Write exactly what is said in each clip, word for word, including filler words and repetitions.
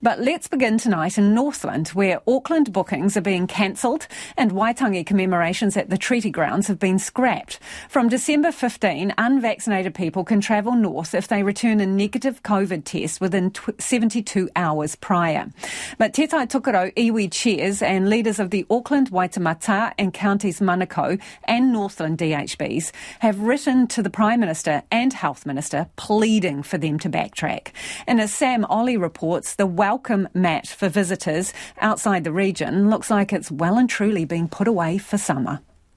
But let's begin tonight in Northland, where Auckland bookings are being cancelled and Waitangi commemorations at the treaty grounds have been scrapped. From December fifteenth, unvaccinated people can travel north if they return a negative COVID test within seventy-two hours prior. But Te Tai Tokerau iwi chairs and leaders of the Auckland, Waitemata and counties Manukau and Northland D H Bs have written to the Prime Minister and Health Minister pleading for them to backtrack. And as Sam Ollie reports, the welcome mat for visitors outside the region looks like it's well and truly being put away for summer.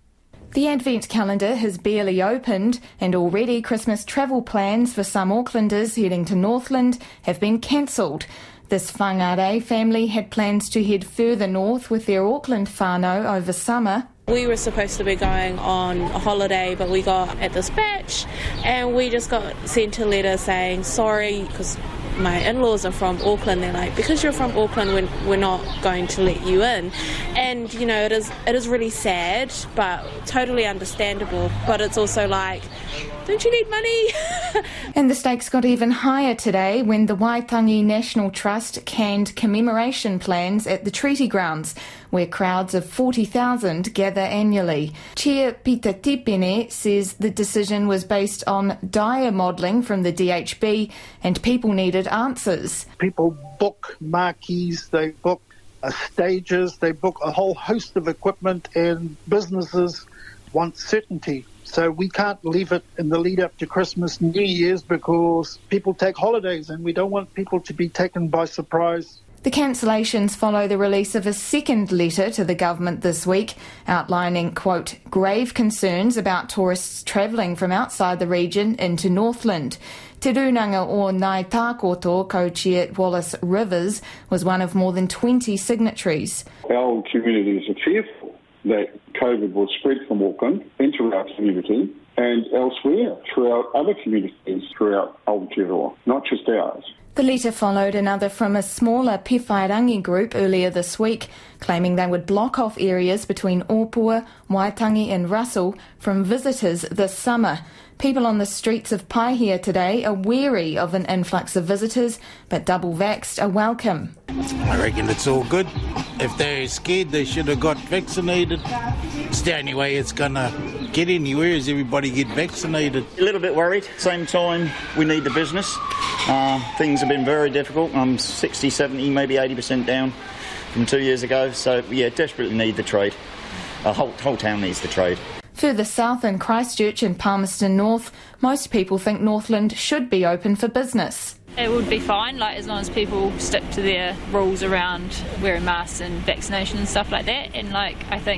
The Advent calendar has barely opened, and already Christmas travel plans for some Aucklanders heading to Northland have been cancelled. This Whangare family had plans to head further north with their Auckland whānau over summer. We were supposed to be going on a holiday, but we got at this batch and we just got sent a letter saying sorry, because my in-laws are from Auckland. They're like, because you're from Auckland, we're, we're not going to let you in. And, you know, it is it is really sad, but totally understandable. But it's also like, don't you need money? And the stakes got even higher today when the Waitangi National Trust canned commemoration plans at the treaty grounds, where crowds of forty thousand gather annually. Chair Peter Tipene says the decision was based on dire modelling from the D H B and people needed answers. People book marquees, they book uh, stages, they book a whole host of equipment, and businesses want certainty. So we can't leave it in the lead up to Christmas, New Year's, because people take holidays and we don't want people to be taken by surprise. The cancellations follow the release of a second letter to the government this week, outlining, quote, grave concerns about tourists travelling from outside the region into Northland. Te Runanga o Ngāi Tākoto co-chair Wallace Rivers was one of more than twenty signatories. Our communities are fearful that COVID will spread from Auckland into our community and elsewhere throughout other communities throughout Aotearoa, not just ours. The letter followed another from a smaller Pewhairangi group earlier this week, claiming they would block off areas between Opua, Waitangi and Russell from visitors this summer. People on the streets of Paihia today are wary of an influx of visitors, but double-vaxxed are welcome. I reckon it's all good. If they're scared, they should have got vaccinated. It's the only way it's going to get anywhere is everybody get vaccinated. A little bit worried. Same time, we need the business. Uh, things have been very difficult. I'm sixty, seventy, maybe eighty percent down from two years ago. So, yeah, desperately need the trade. The whole, whole town needs the trade. Further south in Christchurch and Palmerston North, most people think Northland should be open for business. It would be fine, like as long as people stick to their rules around wearing masks and vaccination and stuff like that. And like I think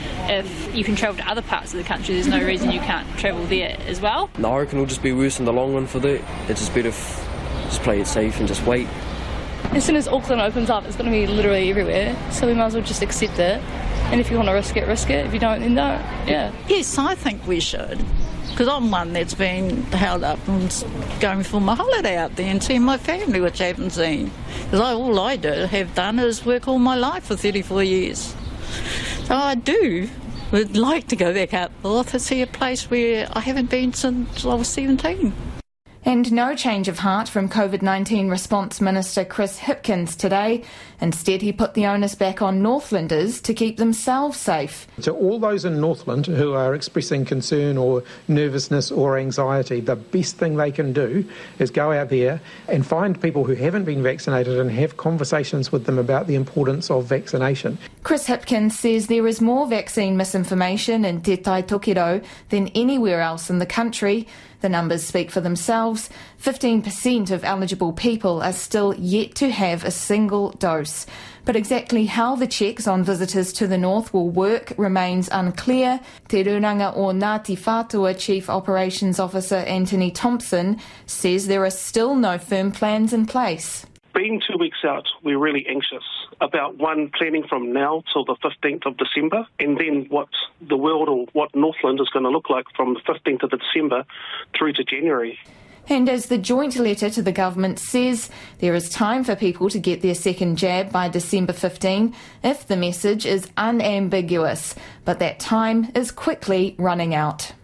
if you can travel to other parts of the country, there's no reason you can't travel there as well. No, I reckon it'll just be worse in the long run for that. It's just better if just play it safe and just wait. As soon as Auckland opens up, it's going to be literally everywhere, so we might as well just accept it. And if you want to risk it, risk it. If you don't, then don't. Yeah. Yes, I think we should. Because I'm one that's been held up and going for my holiday out there and seeing my family, which I haven't seen. Because all I do, have done is work all my life for thirty-four years. So I do would like to go back out north and see a place where I haven't been since I was seventeen. And no change of heart from COVID nineteen Response Minister Chris Hipkins today. Instead, he put the onus back on Northlanders to keep themselves safe. To all those in Northland who are expressing concern or nervousness or anxiety, the best thing they can do is go out there and find people who haven't been vaccinated and have conversations with them about the importance of vaccination. Chris Hipkins says there is more vaccine misinformation in Te Tai Tokerau than anywhere else in the country. The numbers speak for themselves. fifteen percent of eligible people are still yet to have a single dose. But exactly how the checks on visitors to the north will work remains unclear. Te Runanga o Ngāti Whātua Chief Operations Officer Anthony Thompson says there are still no firm plans in place. Being two weeks out, we're really anxious about, one, planning from now till the fifteenth of December, and then what the world or what Northland is going to look like from the fifteenth of December through to January. And as the joint letter to the government says, there is time for people to get their second jab by December fifteenth if the message is unambiguous. But that time is quickly running out.